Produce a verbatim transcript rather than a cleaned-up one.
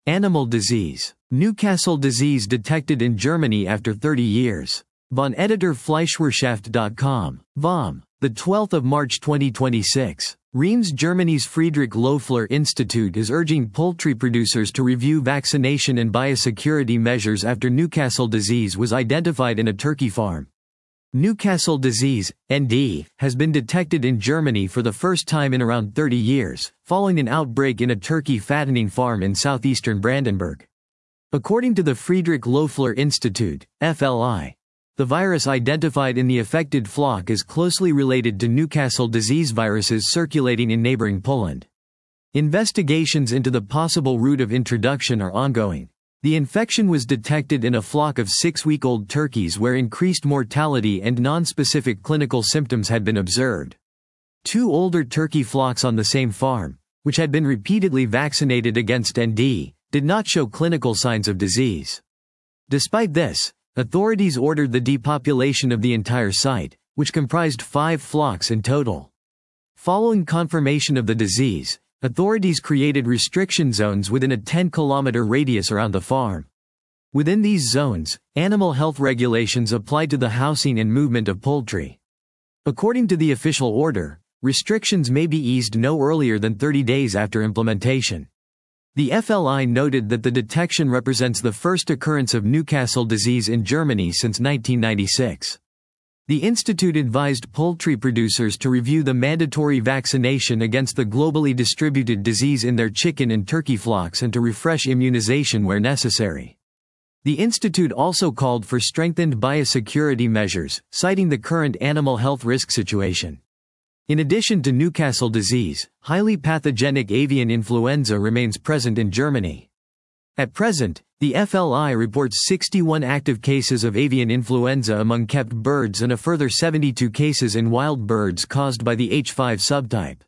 Animal disease. Newcastle disease detected in Germany after thirty years. Von Editor Fleischwirtschaft dot com. V O M. The twelfth of March twenty twenty-six. Reims. Germany's Friedrich Loeffler Institute is urging poultry producers to review vaccination and biosecurity measures after Newcastle disease was identified in a turkey farm. Newcastle disease, N D, has been detected in Germany for the first time in around thirty years, following an outbreak in a turkey fattening farm in southeastern Brandenburg. According to the Friedrich Loeffler Institute, F L I, the virus identified in the affected flock is closely related to Newcastle disease viruses circulating in neighboring Poland. Investigations into the possible route of introduction are ongoing. The infection was detected in a flock of six-week-old turkeys where increased mortality and non-specific clinical symptoms had been observed. Two older turkey flocks on the same farm, which had been repeatedly vaccinated against N D, did not show clinical signs of disease. Despite this, authorities ordered the depopulation of the entire site, which comprised five flocks in total. Following confirmation of the disease, authorities created restriction zones within a ten kilometer radius around the farm. Within these zones, animal health regulations applied to the housing and movement of poultry. According to the official order, restrictions may be eased no earlier than thirty days after implementation. The F L I noted that the detection represents the first occurrence of Newcastle disease in Germany since nineteen ninety-six. The institute advised poultry producers to review the mandatory vaccination against the globally distributed disease in their chicken and turkey flocks and to refresh immunization where necessary. The institute also called for strengthened biosecurity measures, citing the current animal health risk situation. In addition to Newcastle disease, highly pathogenic avian influenza remains present in Germany. At present, the F L I reports sixty-one active cases of avian influenza among kept birds and a further seventy-two cases in wild birds caused by the H five subtype.